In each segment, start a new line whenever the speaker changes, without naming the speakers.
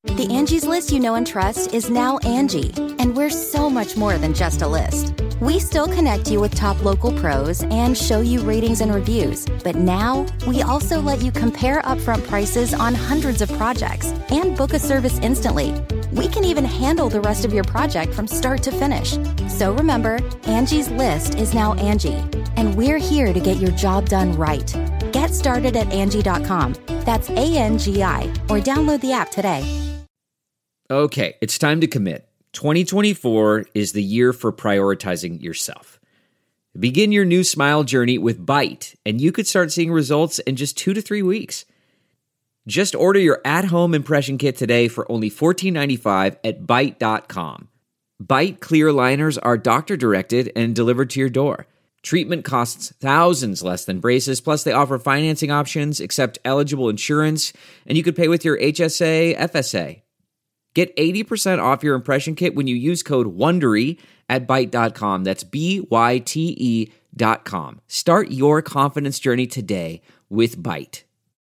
The Angie's List you know and trust is now Angie, and we're so much more than just a list. We still connect you with top local pros and show you ratings and reviews, but now we also let you compare upfront prices on hundreds of projects and book a service instantly. We can even handle the rest of your project from start to finish. So remember, Angie's List is now Angie, and we're here to get your job done right. Get started at Angie.com. That's ANGI, or download the app today.
Okay, it's time to commit. 2024 is the year for prioritizing yourself. Begin your new smile journey with Byte, and you could start seeing results in just 2 to 3 weeks. Just order your at-home impression kit today for only $14.95 at Byte.com. Byte clear liners are doctor-directed and delivered to your door. Treatment costs thousands less than braces, plus they offer financing options, accept eligible insurance, and you could pay with your HSA, FSA. Get 80% off your impression kit when you use code WONDERY at Byte.com. That's BYTE.com. Start your confidence journey today with Byte.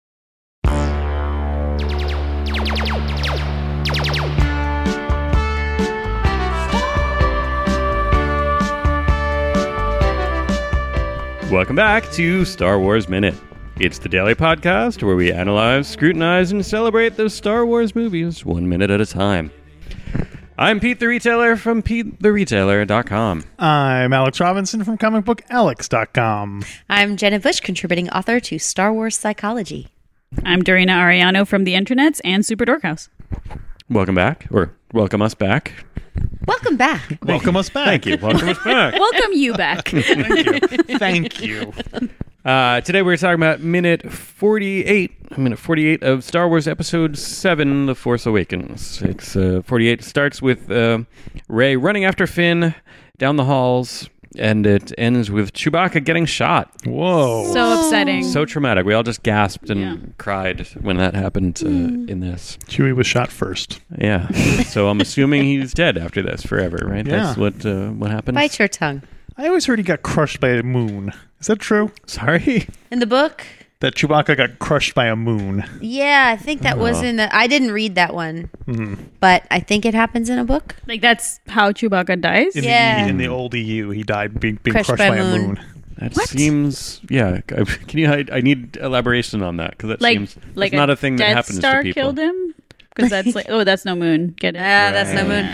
Welcome back to Star Wars Minute. It's the daily podcast where we analyze, scrutinize, and celebrate the Star Wars movies 1 minute at a time. I'm Pete the Retailer from PeteTheRetailer.com.
I'm Alex Robinson from ComicBookAlex.com.
I'm Jenna Bush, contributing author to Star Wars Psychology.
I'm Dorina Ariano from The Internets and Super Dork House.
Welcome back, or welcome us back.
Welcome back.
Welcome us back.
Thank you. Welcome us back.
Welcome you back.
Thank you.
Today we're talking about minute 48 of Star Wars Episode 7, The Force Awakens. It's 48 starts with Rey running after Finn down the halls, and it ends with Chewbacca getting shot.
Whoa.
So upsetting.
So traumatic. We all just gasped and cried when that happened in this.
Chewie was shot first.
Yeah. So I'm assuming he's dead after this forever, right?
Yeah.
That's what happens.
Bite your tongue.
I always heard he got crushed by a moon. Is that true?
Sorry?
In the book?
That Chewbacca got crushed by a moon.
Yeah, I think that was in the... I didn't read that one. Mm-hmm. But I think it happens in a book.
Like, that's how Chewbacca dies?
In the old EU, he died being crushed by a moon.
That seems... Yeah. Can you... I need elaboration on that, because that seems...
Like
not a thing that happens
Star
to people.
Killed him? Because that's like... Oh, that's no moon. Get it?
Ah, that's no moon.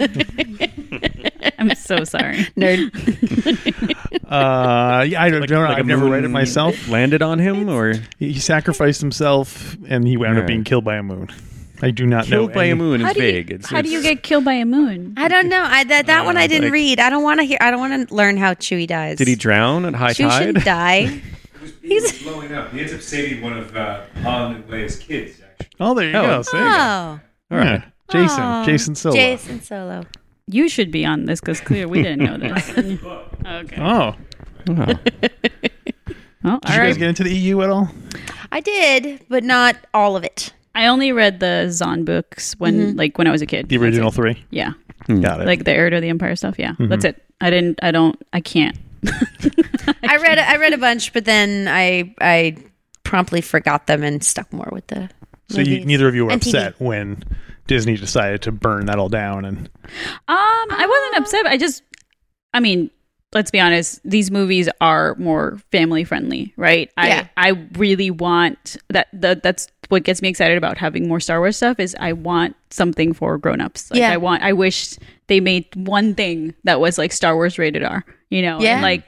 I'm so sorry.
Nerd.
I don't know. I've never read it myself.
Landed on him, or...
He sacrificed himself, and he wound up being killed by a moon. I do not know.
Killed by a moon is vague.
How do you get killed by a moon?
I don't know. That one I didn't read. I don't want to hear. I don't want to learn how Chewie dies.
Did he drown at high
Chewie
tide?
shouldn't die.
He was blowing up. He ends up saving one of Han and Leia's kids, actually.
Oh, there you go. So
Oh.
all right. Jason Solo.
Jason Solo.
You should be on this because clearly we didn't know this. Okay.
Oh.
Well,
Did you guys get into the EU at all?
I did, but not all of it.
I only read the Zahn books when I was a kid.
The original 3?
Yeah.
Got it.
Like the Heir to the Empire stuff. Yeah. That's it. I can't.
I read a bunch, but then I promptly forgot them and stuck more with the movies.
Neither of you were
And TV.
upset when Disney decided to burn that all down, and
I wasn't upset. Let's be honest, these movies are more family friendly, right?
Yeah.
I really want that's what gets me excited about having more Star Wars stuff is I want something for grown-ups. Like I wish they made one thing that was like Star Wars rated R,
Yeah.
and like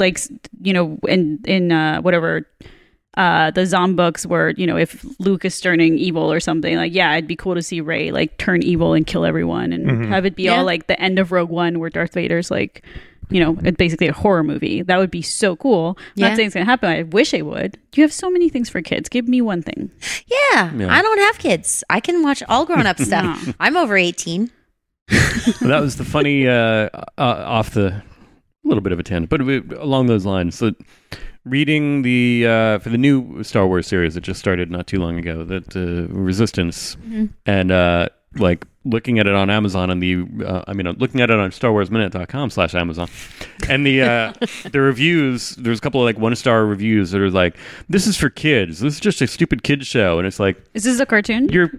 in whatever the Zom books where, if Luke is turning evil or something, like, yeah, it'd be cool to see Rey like turn evil and kill everyone and have it be all like the end of Rogue One where Darth Vader's like, it's basically a horror movie. That would be so cool. I'm not saying it's going to happen. I wish it would. You have so many things for kids. Give me one thing.
Yeah. I don't have kids. I can watch all grown-up stuff. I'm over 18.
That was the funny off the little bit of a tangent, but along those lines. So reading the for the new Star Wars series that just started not too long ago, that Resistance, and like looking at it on Amazon and looking at it on StarWarsMinute.com/Amazon, and the reviews. There's a couple of like 1-star reviews that are like, "This is for kids. This is just a stupid kids show," and it's like,
"Is this a cartoon?"
You're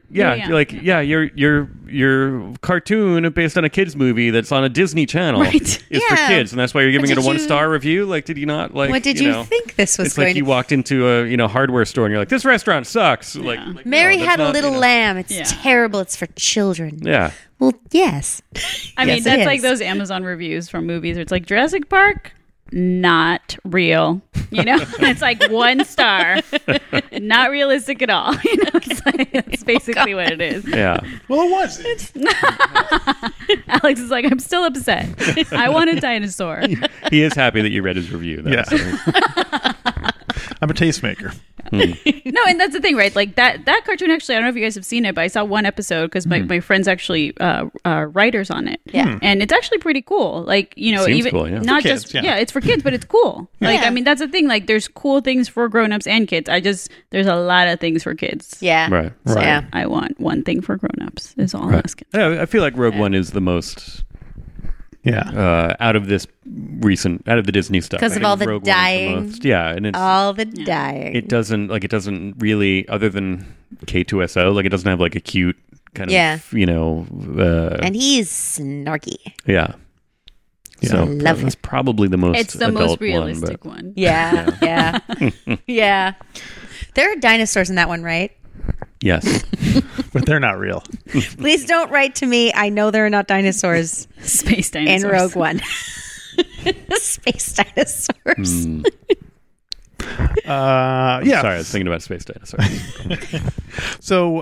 cartoon based on a kids movie that's on a Disney Channel is for kids, and that's why you're giving it a 1-star review. Like, did you not like?
What did you think this was?
It's
going
like you walked into a hardware store and you're like, "This restaurant sucks."
Yeah.
Like
Mary
no,
had a little lamb. It's
Yeah.
terrible. It's for children.
Yeah.
Well, yes.
I mean,
Yes, it
that's
is.
like those Amazon reviews from movies where it's like Jurassic Park, not real. It's like 1 star, not realistic at all. It's basically what it is.
Yeah.
Well, it was.
Alex is like, I'm still upset. I want a dinosaur.
He is happy that you read his review. Though,
Yeah.
so.
I'm a tastemaker.
No, and that's the thing, right? Like that cartoon, actually, I don't know if you guys have seen it, but I saw one episode because my friend's actually writers on it.
Yeah.
And it's actually pretty cool. Like,
Seems
even
cool, yeah.
not
For kids,
just,
yeah.
it's for kids, but it's cool. Like,
Yeah.
I mean, that's the thing. Like, there's cool things for grown-ups and kids. There's a lot of things for kids.
Yeah.
Right.
So
Yeah.
I want one thing for grown-ups is all I'm asking.
Yeah, I feel like Rogue One is the most
Yeah.
out of the Disney stuff
'Cause
I
of
think
all the
Rogue One is
dying.
most, and it's
All the dying.
it doesn't really, other than K2SO, like it doesn't have like a cute kind
Yeah.
of
and he's snarky.
yeah. So
Love
that's probably the most
It's the
adult
most realistic
one.
one.
Yeah. Yeah. Yeah. There are dinosaurs in that one, right?
Yes.
But they're not real.
Please don't write to me. I know there are not dinosaurs
Space dinosaurs.
in Rogue One. Space dinosaurs.
Yeah.
Sorry, I was thinking about space dinosaurs.
So,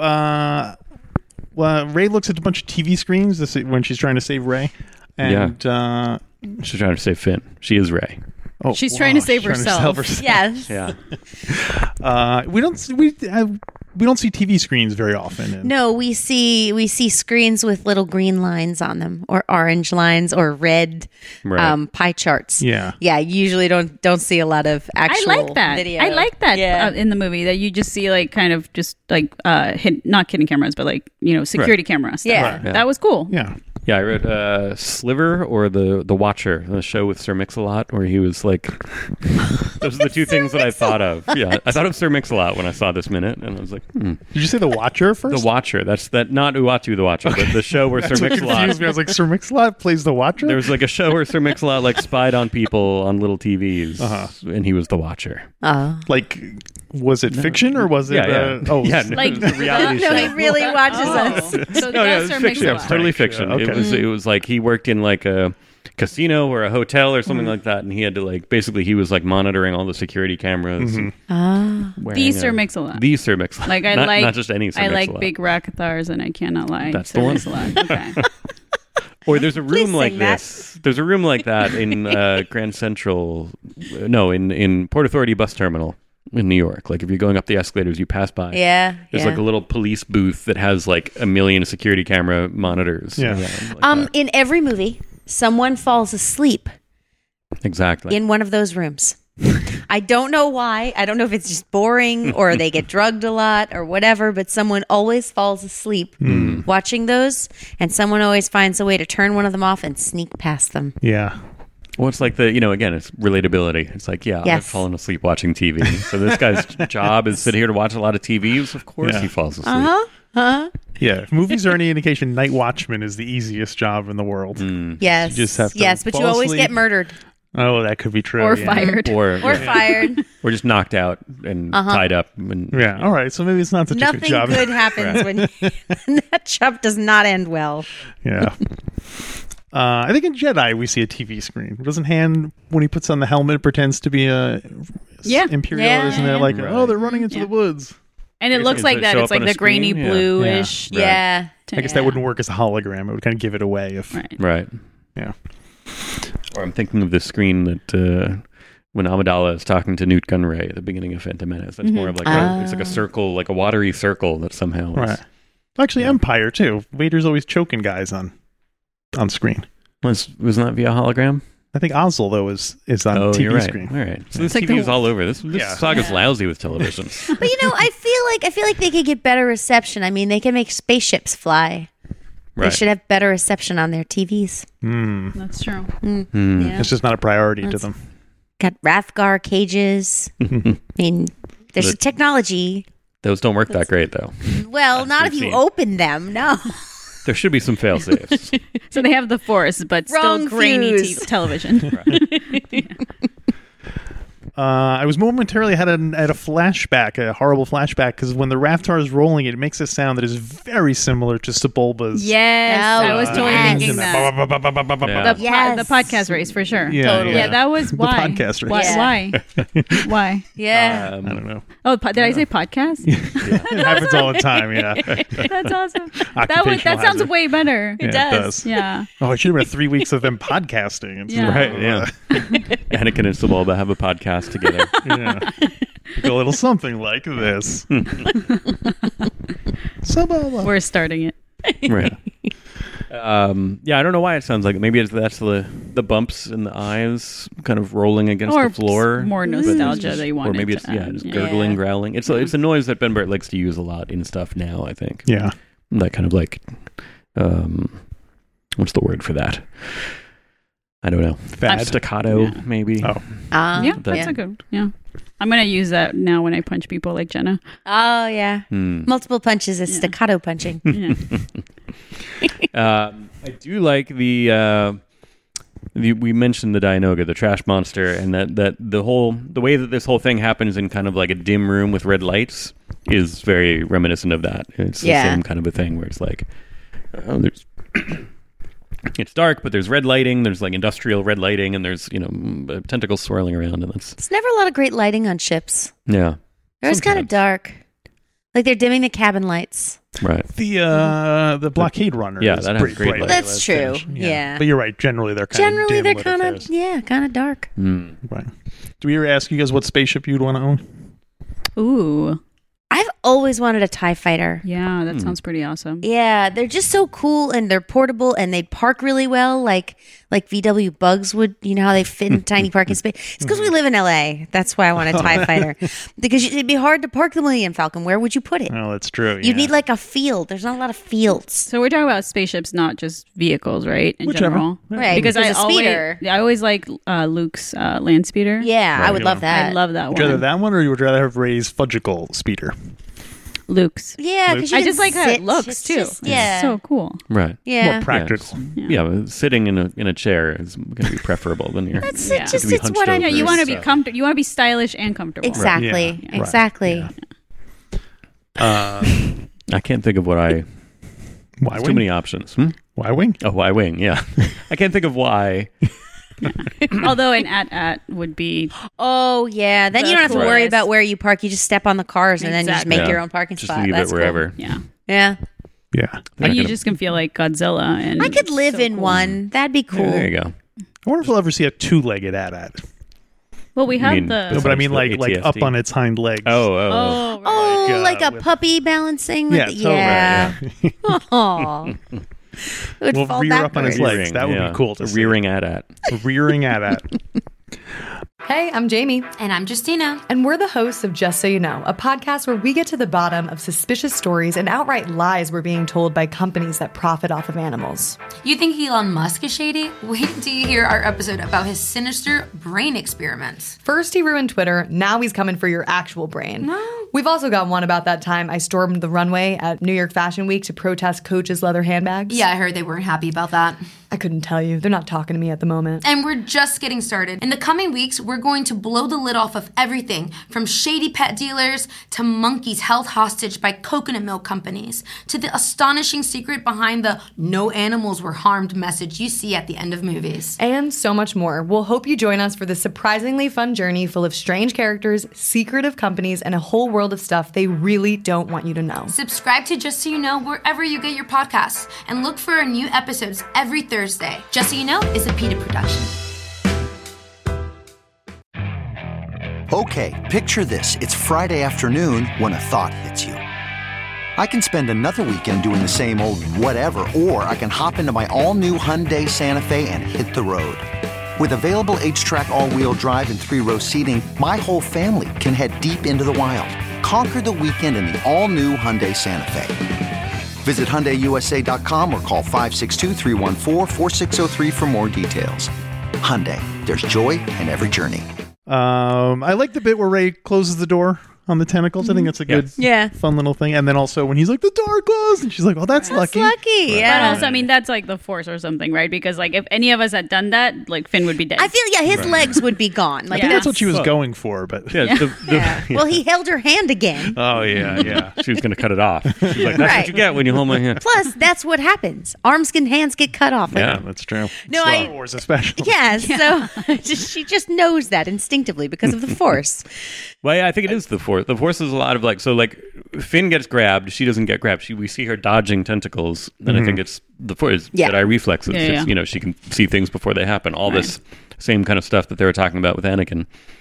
Rey looks at a bunch of TV screens when she's trying to save Rey. And,
She's trying to save Finn. She is Rey.
She's trying to save herself.
Yes.
Yeah.
We don't see TV screens very often. And
No, we see screens with little green lines on them, or orange lines, or red
Right.
pie charts.
Yeah.
Yeah. Usually don't see a lot of actual.
I like that.
Video.
I like that
Yeah.
in the movie that you just see like kind of just like not hidden cameras, but like security camera stuff.
Yeah.
Yeah.
That was cool.
Yeah.
Yeah, I read Sliver or the Watcher, the show with Sir Mix-a-Lot, where he was like, those are the two things that I thought of. Yeah, I thought of Sir Mix-a-Lot when I saw this minute, and I was like,
Did you say The Watcher first?
The Watcher. That's not Uatu the Watcher, but the show where Sir
That's what
Mix-a-Lot.
confused me. I was like, Sir Mix-a-Lot plays The Watcher?
There was like a show where Sir Mix-a-Lot like spied on people on little TVs, and he was the Watcher.
Oh.
Like, was it fiction or was it...
Yeah.
Oh,
Yeah,
Like
it was a reality
No,
show.
he really watches us.
So
No, yeah,
that's
it's
Sir
fiction.
Mix-a-Lot.
It's totally fiction.
Okay.
It was like he worked in like a casino or a hotel or something like that, and he had to like basically he was like monitoring all the security cameras. and wearing
The Sir Mix-a-Lot.
The Sir Mix-a-Lot.
Like I
not just any Sir
I
Mix-a-Lot.
like big Rakithars, and I cannot lie.
That's
Sir
the one.
Mix-a-Lot. Okay.
Or there's a room
Please
like
sing that.
this. There's a room like that in Grand Central. No, in Port Authority bus terminal in New York. Like if you're going up the escalators, you pass by.
Yeah.
There's
yeah.
like a little police booth that has like 1 million security camera monitors.
Yeah.
around, like that.
In every movie, someone falls asleep
Exactly.
in one of those rooms. I don't know why. I don't know if it's just boring or they get drugged a lot or whatever, but someone always falls asleep watching those, and someone always finds a way to turn one of them off and sneak past them.
Yeah.
Well, it's like again, it's relatability. It's like, yeah, I've
Yes.
fallen asleep watching TV. So this guy's job is sit here to watch a lot of TVs. Of course
Yeah.
he falls asleep.
Yeah. If movies are any indication, Night Watchman is the easiest job in the world.
Yes.
You just have to
yes, but you
fall
always
asleep.
get murdered
Oh, that could be true.
Or
yeah.
fired.
Or
fired.
or just knocked out and tied up. And,
Yeah. All right. So maybe it's not such a
Nothing
good job.
good happens when that job does not end well.
Yeah. I think in Jedi we see a TV screen. Doesn't Han, when he puts on the helmet, pretends to be a
Yeah.
Imperial?
Yeah,
Isn't
yeah,
it
yeah.
like,
Right.
oh, they're running into
Yeah.
the woods?
And it looks
Does
like
it
that.
show
It's
up on
like
a
the grainy
screen? Yeah.
bluish.
Right.
Yeah.
I guess that wouldn't work as a hologram. It would kind of give it away if.
Right.
Right.
Yeah.
Or I'm thinking of the screen that when Amidala is talking to Newt Gunray at the beginning of Phantom Menace. That's more of like it's like a circle, like a watery circle that somehow is,
Right. Actually, Empire too. Vader's always choking guys on screen.
was not via hologram.
I think Ozzel though is on
Oh,
TV
you're right.
screen.
All right. So this
like
TV is
the-
all over. This
Yeah.
saga's lousy with television.
But I feel like they could get better reception. I mean, they can make spaceships fly. They should have better reception on their TVs.
That's true.
Yeah.
It's just not a priority to them.
Got Rathgar cages. I mean, there's technology.
Those don't work that great, though.
Well, not if you open them. No.
There should be some fail-safes.
So they have the Force, but
Wrong
still grainy
fuse.
television.
I was momentarily had a flashback, a horrible flashback, because when the Raftar is rolling, it makes a sound that is very similar to Sebulba's.
Yes, I was totally thinking that.
Yeah.
Yes.
The podcast race, for sure.
Yeah,
Totally.
Yeah, that was
The
why.
podcast race.
Why?
Yeah.
Why?
Yeah.
I don't know.
Oh, did I say podcast?
It happens all the time, yeah.
That's awesome. That
Occupational
sounds
hazard.
way better.
Yeah, it does.
Yeah.
Oh, it should have been 3 weeks of them podcasting. Instead
Yeah.
of,
Right, yeah. Anakin and Sebulba have a podcast together.
yeah. A little something like this. Sebulba.
We're starting it.
Right. Yeah, I don't know why it sounds like it. Maybe that's the bumps in the eyes kind of rolling against
Or
the floor.
more nostalgia they
Or
wanted
maybe
to
it's
add.
just gurgling, growling. It's a noise that Ben Burt likes to use a lot in stuff now, I think.
Yeah.
That kind of like what's the word for that? I don't know.
Fad.
Staccato, maybe.
Oh.
Yeah,
That-
that's a good. Yeah, I'm gonna use that now when I punch people like Jenna.
Oh, yeah. Multiple punches is staccato punching.
Yeah.
I do like the we mentioned the Dianoga, the trash monster, and that the way that this whole thing happens in kind of like a dim room with red lights is very reminiscent of that. It's the same kind of a thing where it's like there's it's dark, but there's red lighting. There's like industrial red lighting, and there's tentacles swirling around, and that's
It's never a lot of great lighting on ships.
yeah,
They're always kind of dark. Like they're dimming the cabin lights.
right.
The blockade runner.
Yeah,
is
that has
pretty
great
bright.
light.
That's true.
Finish.
Yeah.
But you're right. Generally, they're kind of dim lit affairs.
kind of dark.
Right. Do we ever ask you guys what spaceship you'd want to own?
Ooh,
I've always wanted a TIE fighter.
yeah, that sounds pretty awesome.
Yeah, they're just so cool and they're portable and they park really well, like VW Bugs would. You know how they fit in tiny parking space. It's because we live in LA. That's why I want a TIE fighter, because it'd be hard to park the Millennium Falcon. Where would you put it?
Oh, that's true.
You'd need like a field. There's not a lot of fields.
So we're talking about spaceships, not just vehicles, right? In
Whichever.
general,
Right,
Because
because
I
a speeder.
I always like Luke's land speeder.
Yeah, I would love that.
I love that
Would you rather
one.
that one, or you would rather have Ray's Fudgicle speeder?
Luke's.
Yeah, because
I just like how it looks
It's
too.
just-
It's
yeah,
so cool.
Right.
yeah.
More practical.
Yeah, but sitting in a chair is going to be preferable than your.
That's
Yeah.
it. Just
To be
it's
hunched
what I
over.
Yeah, you want to be
So-
comfortable. You want to be stylish and comfortable.
exactly,
Yeah.
exactly.
Right.
I can't think of what I.
Y
There's too
wing.
many options.
Y wing.
Oh, Y wing. Yeah, I can't think of why.
Although an at would be
Oh yeah, then you don't have to
That's
worry
cool.
about where you park. You just step on the cars and then you just
Exactly.
make
Yeah.
your own parking
Just
spot.
leave
That's
it
cool.
wherever.
yeah.
Yeah,
Yeah.
And you just can feel like Godzilla. And
I could live
so
in
cool.
one. That'd be cool.
Yeah, there you go.
I wonder if we'll ever see a two-legged AT-AT.
Well, we have
mean,
the.
No, but I mean,
the
like
ATST.
up on its hind legs.
Oh,
Oh,
Like,
like a
with-
puppy balancing.
Yeah,
With,
totally.
yeah. Aw. It would
We'll
fall
rear up on his
backwards.
legs. That would be cool to
A
see.
rearing at.
Rearing AT-AT.
Hey, I'm Jamie.
And I'm Justina.
And we're the hosts of Just So You Know, a podcast where we get to the bottom of suspicious stories and outright lies we're being told by companies that profit off of animals.
You think Elon Musk is shady? Wait till you hear our episode about his sinister brain experiments.
First he ruined Twitter, now he's coming for your actual brain.
No.
We've also got one about that time I stormed the runway at New York Fashion Week to protest Coach's leather handbags.
Yeah, I heard they weren't happy about that.
I couldn't tell you. They're not talking to me at the moment.
And we're just getting started. In the coming weeks, we're going to blow the lid off of everything from shady pet dealers to monkeys held hostage by coconut milk companies to the astonishing secret behind the no animals were harmed message you see at the end of movies.
And so much more. We'll hope you join us for this surprisingly fun journey full of strange characters, secretive companies, and a whole world of stuff they really don't want you to know.
Subscribe to Just So You Know wherever you get your podcasts and look for our new episodes every Thursday. Just So You Know is a PETA production.
Okay, picture this. It's Friday afternoon when a thought hits you. I can spend another weekend doing the same old whatever, or I can hop into my all-new Hyundai Santa Fe and hit the road. With available H-Track all-wheel drive and 3-row seating, my whole family can head deep into the wild. Conquer the weekend in the all-new Hyundai Santa Fe. Visit HyundaiUSA.com or call 562-314-4603 for more details. Hyundai, there's joy in every journey.
I like the bit where Ray closes the door on the tentacles. I think that's a good, fun little thing. And then also when he's like, the door closed, and she's like, well, that's lucky.
But also, I mean, that's like the Force or something, right? Because like if any of us had done that, like Finn would be dead.
I feel his legs would be gone. Like
I think that's what she was going for, but
Well, he held her hand again.
Oh yeah. She was going to cut it off. She's like, that's what you get when you hold my hand.
Plus, that's what happens. Arms and hands get cut off.
Yeah, that's true.
No,
Star Wars especially.
Yeah, so she just knows that instinctively because of the Force.
Well, yeah, I think it is the Force. The Force is a lot of like Finn gets grabbed, she doesn't get grabbed. We see her dodging tentacles, and I think it's the Force Jedi reflexes.
Yeah.
It's, she can see things before they happen. All this same kind of stuff that they were talking about with Anakin.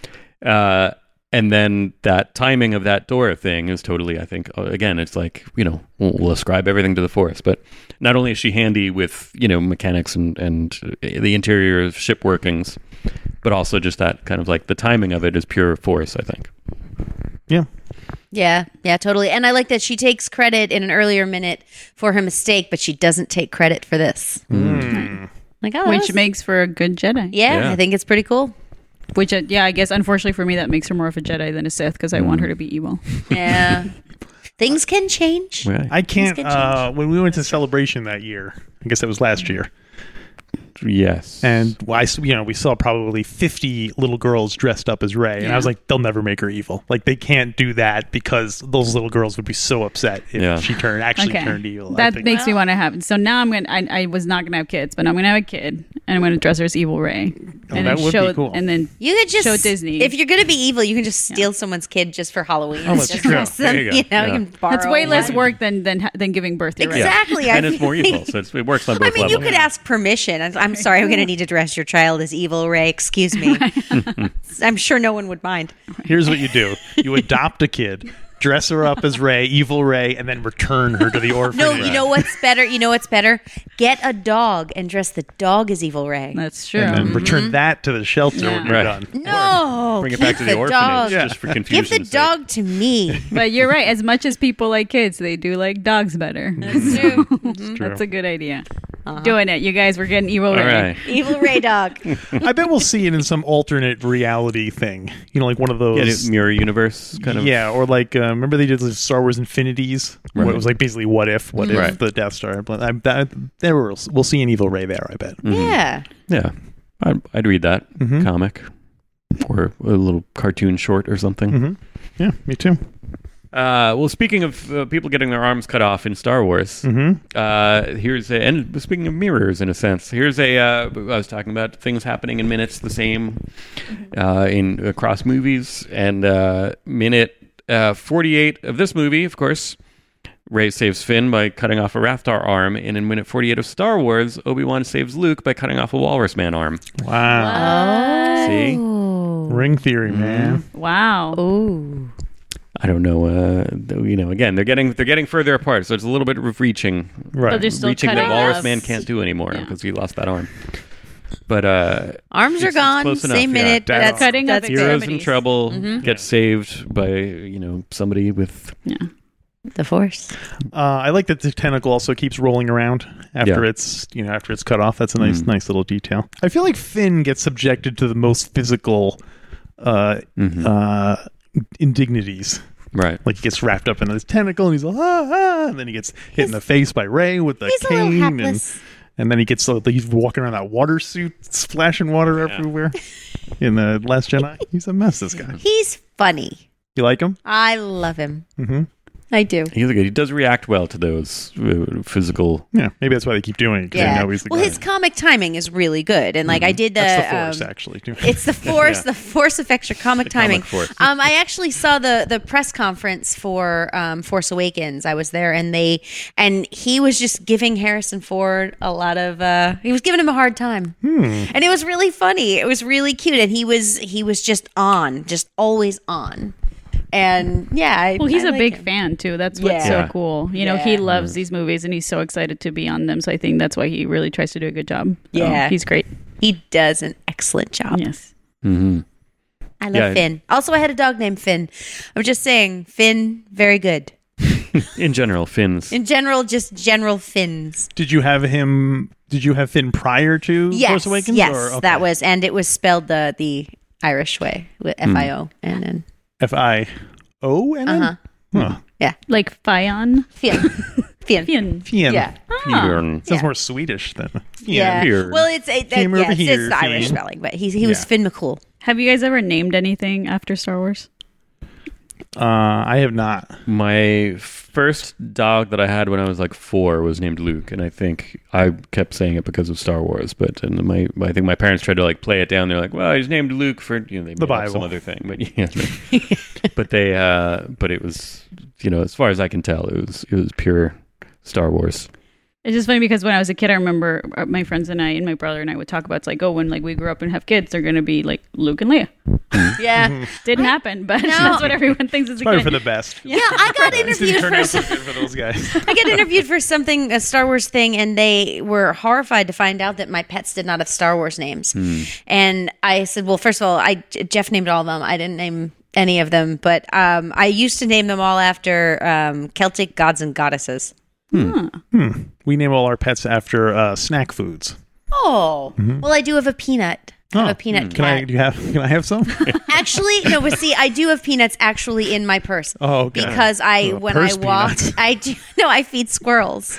And then that timing of that door thing is totally, I think, again, it's like, we'll ascribe everything to the Force. But not only is she handy with, mechanics and the interior of ship workings, but also just that kind of like the timing of it is pure Force, I think.
Yeah.
Yeah, totally. And I like that she takes credit in an earlier minute for her mistake, but she doesn't take credit for this. Like,
which makes for a good Jedi.
Yeah, I think it's pretty cool.
Which, I guess, unfortunately for me, that makes her more of a Jedi than a Sith because I want her to be evil.
Yeah. Things can change.
Right.
I can't. When we went to Celebration that year, I guess that was last year.
Yes.
And we saw probably 50 little girls dressed up as Rey, and I was like, they'll never make her evil. Like, they can't do that because those little girls would be so upset if she turned evil.
That makes me want to have. So now I was not gonna have kids, but I'm gonna have a kid, and I'm gonna dress her as evil Rey, and
that
then
would
show
be cool.
and then
You could just
show Disney.
If you're gonna be evil, you can just steal someone's kid just for Halloween.
Oh, that's
Just
true.
dress them,
There you go.
you can borrow.
That's way less
them.
work than giving birth. You're right.
Exactly.
And it's more evil, so it works on both levels.
You could ask permission. I'm sorry, I'm going to need to dress your child as evil Rey. Excuse me. I'm sure no one would mind.
Here's what you do: you adopt a kid, dress her up as Rey, evil Rey, and then return her to the orphanage.
No, you know what's better? Get a dog and dress the dog as evil Rey.
That's true.
and then return that to the shelter when you're
Right.
done.
No,
Bring it back to the orphanage
dog.
just for confusion.
Give the dog to me.
But you're right. As much as people like kids, they do like dogs better.
That's true.
That's a good idea. Doing it, you guys. We're getting evil
All
Rey.
right.
Evil Rey dog.
I bet we'll see it in some alternate reality thing. Like one of those
Mirror universe kind of.
Yeah, or like remember they did the Star Wars Infinities, where it was like basically what if the Death Star. But we'll see an evil Rey there. I bet.
Yeah.
Yeah. I'd read that comic or a little cartoon short or something.
Yeah, me too.
Well, speaking of people getting their arms cut off in Star Wars, here's and speaking of mirrors, in a sense, here's I was talking about things happening in minutes the same in across movies, and minute 48 of this movie, of course, Rey saves Finn by cutting off a Rathtar arm, and in minute 48 of Star Wars, Obi-Wan saves Luke by cutting off a Walrus Man arm.
Wow.
See?
Ring theory, man.
Wow.
Ooh.
I don't know. Again, they're getting further apart, so it's a little bit of reaching,
But they're still
reaching that
cutting
Walrus
off.
Man can't do anymore because he lost that arm. But
Arms are gone.
close enough,
Same minute.
yeah.
That's
Cutting
that's
of
good.
Heroes in trouble get saved by somebody with
The Force.
I like that the tentacle also keeps rolling around after
Yeah.
it's after it's cut off. That's a nice little detail. I feel like Finn gets subjected to the most physical indignities.
right.
Like he gets wrapped up in his tentacle and he's like, and then he gets hit in the face by Rey with the
He's a little
cane,
hapless.
and then he gets he's walking around that water suit, splashing water everywhere. In the Last Jedi, he's a mess. This guy.
He's funny.
You like him?
I love him. I do.
He's good. He does react well to those physical.
Yeah, maybe that's why they keep doing it because they know he's the guy.
His comic timing is really good, and like I did the.
That's the Force, actually. Too.
It's the Force. The Force affects your comic timing.
Force.
I actually saw the press conference for Force Awakens. I was there, and he was just giving Harrison Ford a lot of. He was giving him a hard time, and it was really funny. It was really cute, and he was just always on. And
He's
I
a
like
big
him.
fan too. That's what's
Yeah.
so cool. He loves these movies and he's so excited to be on them. So I think that's why he really tries to do a good job.
Yeah.
He's great.
He does an excellent job.
Yes.
I love Finn. Also, I had a dog named Finn. I'm just saying, Finn, very good.
In general, Finns.
In general, just general Finns.
Did you have Finn prior to Force Awakens?
Yes,
or, okay.
that was, and it was spelled the Irish way with FIO and then
FIO and then? Huh.
Yeah,
like Fion.
Finn.
Finn.
Yeah.
Sounds more Swedish than
Yeah.
Finn.
Well, it's it's the Irish
Finn.
spelling, but he was Finn McCool.
Have you guys ever named anything after Star Wars?
I have not.
My first dog that I had when I was like 4 was named Luke, and I think I kept saying it because of Star Wars. But I think my parents tried to like play it down. They're like, "Well, he's named Luke for they made
the
up
Bible,
some other thing." But but it was as far as I can tell, it was pure Star Wars.
It's just funny because when I was a kid, I remember my friends and I and my brother and I would talk about, it's like, when like we grow up and have kids, they're going to be like Luke and Leia.
Yeah.
Didn't happen, but that's what everyone thinks is a
probably
kid.
for the best.
Yeah, I got interviewed
for those guys.
I got interviewed for a Star Wars thing, and they were horrified to find out that my pets did not have Star Wars names. And I said, well, first of all, Jeff named all of them. I didn't name any of them, but I used to name them all after Celtic gods and goddesses.
We name all our pets after snack foods.
Oh, well, I do have a peanut. I have a peanut cat.
Can I have some?
Actually, no, but see, I do have peanuts actually in my purse.
Oh, okay.
Because when I walk, I feed squirrels.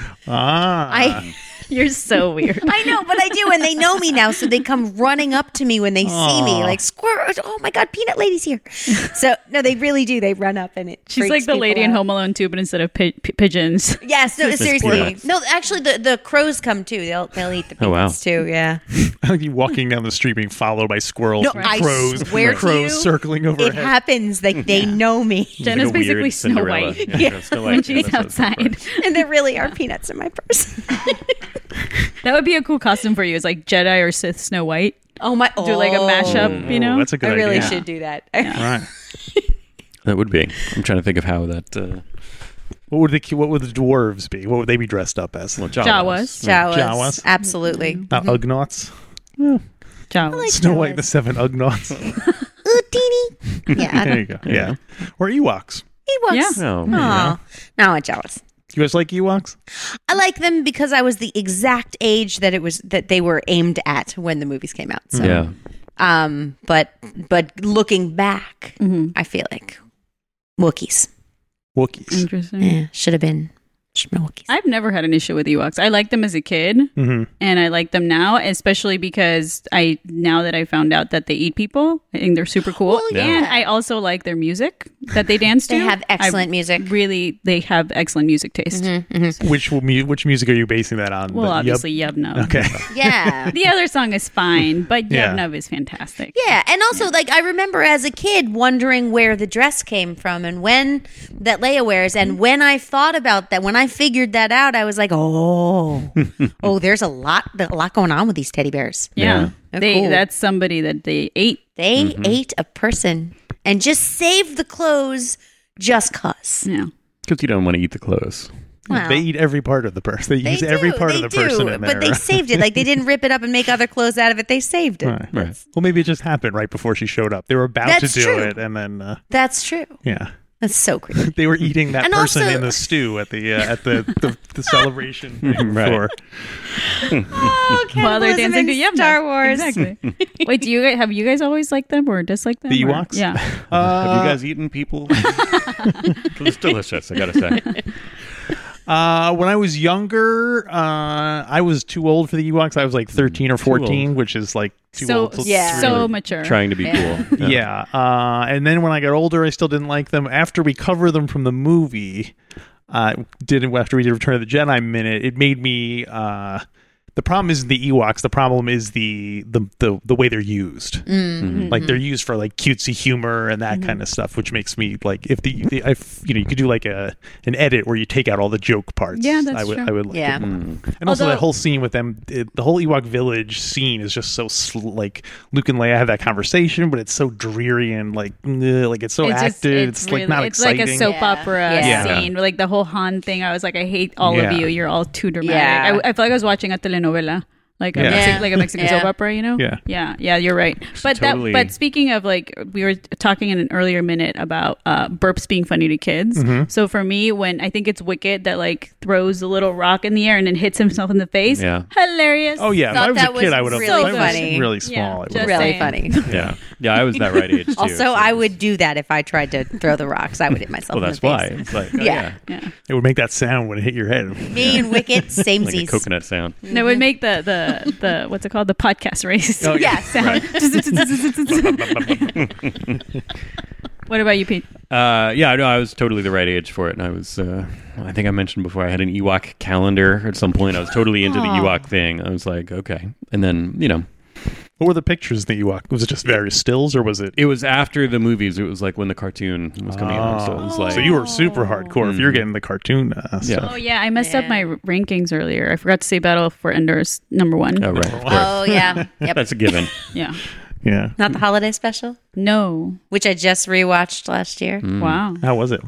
You're so weird.
I know, but I do, and they know me now, so they come running up to me when they see me, like, squirrel! Oh my God, Peanut Lady's here! So no, they really do. They run up, and
she's like the lady in Home Alone too, but instead of pigeons.
Yes, no, seriously. No, actually, the crows come too. They'll eat the peanuts too. Yeah.
I like you walking down the street being followed by squirrels and crows.
I swear to you,
circling overhead.
It happens. Like they know me.
Jenna's basically Snow White.
Yeah.
Snow White
when she's outside,
and there really are peanuts in my purse.
That would be a cool costume for you. It's like Jedi or Sith Snow White.
Do like a
mashup.
That's a good idea.
I really should do that.
Right.
That would be. I'm trying to think of how that.
What would the dwarves be? What would they be dressed up as?
Well,
Jawas. Absolutely.
Ugnaughts.
Jawas.
Snow White and the 7 Ugnaughts.
Ooh, teeny. Yeah.
There you go. Yeah. Or Ewoks.
Yeah.
Oh,
no, Jawas.
You guys like Ewoks?
I like them because I was the exact age that they were aimed at when the movies came out. So.
Yeah.
But looking back, I feel like Wookiees.
Interesting.
Yeah, should have been Wookiees.
I've never had an issue with Ewoks. I liked them as a kid, and I like them now, especially because now that I found out that they eat people, I think they're super cool.
Well, yeah.
And I also like their music that they dance to.
They have excellent music.
Really, they have excellent music taste.
Which music are you basing that on?
Well, obviously Yevnov.
Okay.
Yeah.
The other song is fine, but
Yeah.
Yevnov is fantastic.
Yeah, and also like I remember as a kid wondering where the dress came from and when that Leia wears, and when I thought about that, when I figured that out, I was like, there's a lot going on with these teddy bears.
Yeah.
They're cool.
That's somebody that they ate.
They ate a person and just saved the clothes just cause.
Yeah.
Because you don't want to eat the clothes.
Well,
they eat every part of the person. They use every part of the person in there.
But they saved it. Like they didn't rip it up and make other clothes out of it. They saved it.
Right. Well, maybe it just happened right before she showed up. They were about to do it, and then
that's true.
Yeah.
That's so creepy.
They were eating that
And
person
also-
in the stew at the celebration before.
While they're dancing to Yevnov.
Star Wars.
Exactly. Wait, have you guys always liked them or disliked them?
The
or-
Ewoks?
Yeah.
Have you guys eaten people? It's delicious, I gotta say.
When I was younger, I was too old for the Ewoks. I was like 13 or 14, which is like too old.
So mature.
Trying to be cool.
Yeah. And then when I got older, I still didn't like them. After we covered them from the movie, after we did Return of the Jedi Minute, it made me. The problem isn't the Ewoks. The problem is the way they're used. Like they're used for like cutesy humor and that kind of stuff, which makes me like if you could do like an edit where you take out all the joke parts.
Yeah, that's
I would like
Yeah.
it more. And also that whole scene with them, the whole Ewok village scene is just so like Luke and Leia have that conversation, but it's so dreary and like it's so acted. It's
really,
like not
it's
exciting.
like a soap opera scene. Like the whole Han thing. I was like, I hate all of you. You're all too dramatic.
Yeah.
I felt like I was watching a telenovela. like a
Yeah.
Mexican soap opera, you know? Yeah, you're right. But
totally-
but speaking of like, we were talking in an earlier minute about burps being funny to kids. So for me, when I think it's Wicket that like throws a little rock in the air and then hits himself in the face, hilarious.
Oh yeah, if I was
that
a kid,
was
I would have.
really
If I was
funny.
really small.
Yeah,
I would
just
have.
Really
saying.
funny.
Yeah, I was that right age too.
Also,
so-
I would do that if I tried to throw the rocks. I would hit myself
Well,
in
that's
the
why.
face.
It's like, oh,
Yeah.
Yeah.
It would make that sound when it hit your head.
Me and Wicket, same
like a
Z's.
coconut sound.
That would make the what's it called? The podcast race.
Oh,
Yeah.
Sound. What about you, Pete?
Yeah, no, I was totally the right age for it, and I was. I think I mentioned before I had an Ewok calendar at some point. I was totally into the Ewok thing. I was like, okay, and then
What were the pictures that you watched? Was it just various stills, or was it?
it was after the movies. It was like when the cartoon was coming out, so it was like,
So you were super hardcore if you're getting the cartoon stuff.
Oh yeah, I messed up my rankings earlier. I forgot to say Battle for Endor's number one.
oh right, of course.
Oh, yeah. Yep.
That's a given.
Yeah.
Yeah.
Not the holiday special,
No.
which I just rewatched last year.
Wow.
How was it?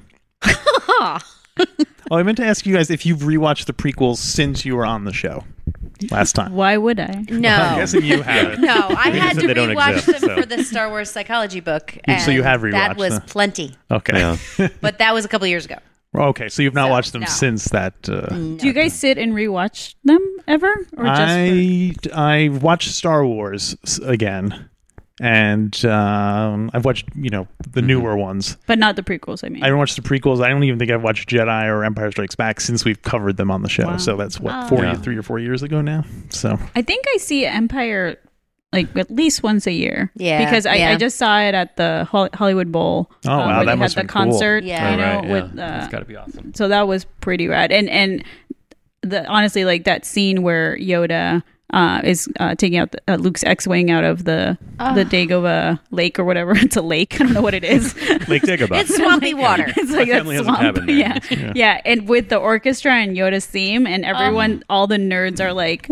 Oh, I meant to ask you guys if you've rewatched the prequels since you were on the show last time.
Why would I?
No.
I'm guessing you haven't.
No, I had
said
to
they don't
rewatch
exist,
them
so.
for the Star Wars psychology book.
So you have
and
rewatched
That was
them.
plenty,
Okay.
Yeah.
but that was a couple years ago.
Okay, so you've not watched them
no.
since that.
Do you guys sit and rewatch them ever, or just?
I watched Star Wars again, and I've watched the newer ones.
But not the prequels. I mean,
I haven't watched the prequels. I don't even think I've watched Jedi or Empire Strikes Back since we've covered them on the show.
Wow.
So that's
Yeah.
3 or 4 years ago now. So
I think I see Empire like at least once a year.
Yeah,
because I just saw it at the Hollywood Bowl.
Oh, wow,
where
that
they
must
had
have
the
been cool.
concert.
Yeah.
you know,
Right, yeah.
with
That's got to be awesome.
so that was pretty rad. And the honestly, like that scene where Yoda is taking out Luke's X-wing out of the Dagobah lake or whatever. It's a lake. I don't know what it is.
Lake Dagobah.
It's swampy water.
It's like
My
that
family has a
swamp.
cabin there.
Yeah. And with the orchestra and Yoda's theme, and everyone, all the nerds are like,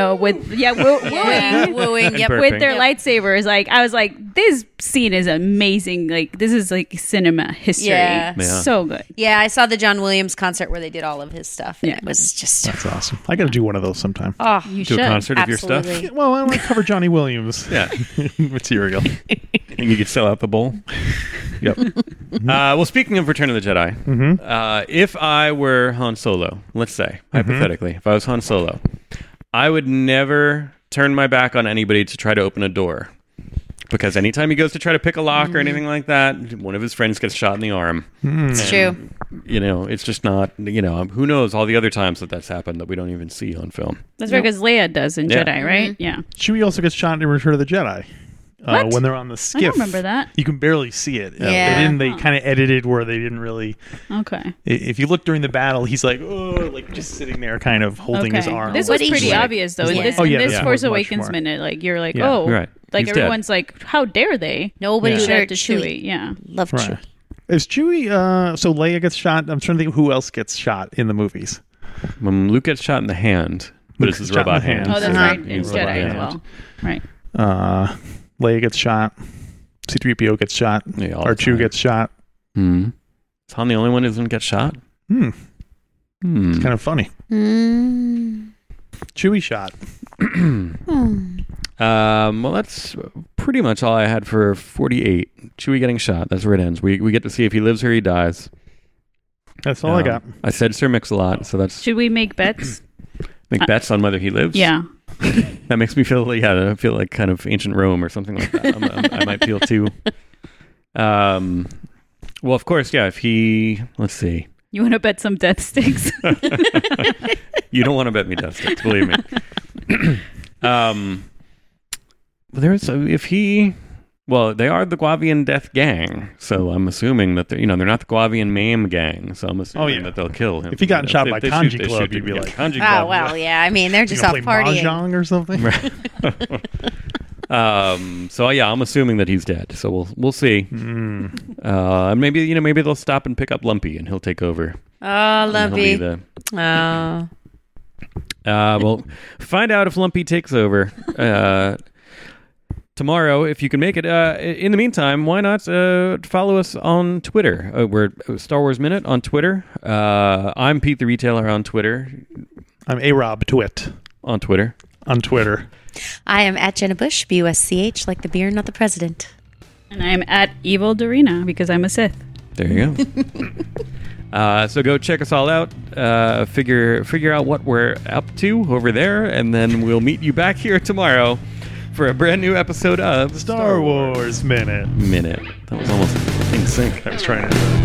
Wooing. Yep.
Burping.
with their lightsabers. Like, I was like, this scene is amazing. Like, this is like cinema history.
Yeah.
Yeah.
So good.
Yeah, I saw the John Williams concert where they did all of his stuff. And
Yeah.
it was just
that's awesome. I got to do one of those sometime.
oh,
You
Do
should.
a concert of your stuff.
absolutely.
Well, I want to cover Johnny Williams
Yeah.
material.
Think you could sell out the bowl?
Yep.
Well, speaking of Return of the Jedi, if I were Han Solo, let's say, hypothetically, if I was Han Solo, I would never turn my back on anybody to try to open a door. Because anytime he goes to try to pick a lock or anything like that, one of his friends gets shot in the arm.
It's true.
It's just not, who knows all the other times that's happened that we don't even see on film.
That's right, because Leia does in
Yeah.
Jedi, right? Yeah.
Chewie also gets shot in Return of the Jedi.
What?
When they're on the skiff.
remember that.
You can barely see it.
Yeah.
They kind of edited where they didn't really.
Okay.
If you look during the battle, he's like, oh, like just sitting there, kind of holding his arm.
This
What
was
he
pretty
should-
obvious, though. In
Yeah.
this,
Oh,
in
yeah,
this
yeah.
Force
Much
Awakens
more.
minute, like you're like,
Yeah.
oh,
Right.
like
He's dead.
everyone's like, how dare they?
Nobody
do
should
that
hurt
to
Chewie.
Chewie? Yeah.
Love
Right.
Chewie.
Is Chewie? So Leia gets shot. I'm trying to think who else gets shot in the movies.
When Luke gets shot in the hand, but it's his
Shot in
robot
the hand.
hand.
Oh, that's
Uh-huh.
right. In
He's
Jedi
robot
as
hand.
well. Right.
Leia gets shot. C-3PO gets shot.
Yeah, all the
R2
time.
gets shot.
Hmm. Is Han the only one who doesn't get shot?
It's kind of funny. Chewie shot.
Well, that's pretty much all I had for 48. Chewie getting shot. That's where it ends. We get to see if he lives or he dies.
That's all I got.
I said Sir Mix-a-Lot, so that's
Should we make bets?
make bets on whether he lives.
Yeah.
That makes me feel I feel like kind of ancient Rome or something like that. I might feel too. Well, of course, yeah. If he, let's see,
You want to bet some death sticks?
you don't want to bet me death sticks, believe me. They are the Guavian Death Gang, so I'm assuming that they're not the Guavian Maim Gang, so I'm assuming that they'll kill him.
If he got shot by Kanji
they
Club,
shoot
you'd be
him.
like,
Kanji
Oh,
Club.
well, yeah. I mean, they're just off
play
partying.
mahjong or something.
So yeah, I'm assuming that he's dead. So we'll see. And maybe they'll stop and pick up Lumpy, and he'll take over.
Oh,
And he'll be
Lumpy.
the-
Oh.
We'll find out if Lumpy takes over tomorrow, if you can make it. In the meantime, why not follow us on Twitter? We're Star Wars Minute on Twitter. I'm Pete the Retailer on Twitter.
I'm A-Rob Twit.
On Twitter.
on Twitter.
I am at Jenna Bush, BUSCH, like the beer, not the president.
And I'm at Evil Dorina because I'm a Sith.
There you go. So go check us all out. Figure out what we're up to over there, and then we'll meet you back here tomorrow for a brand new episode of
Star Wars Minute.
That was almost in sync.
I was trying to...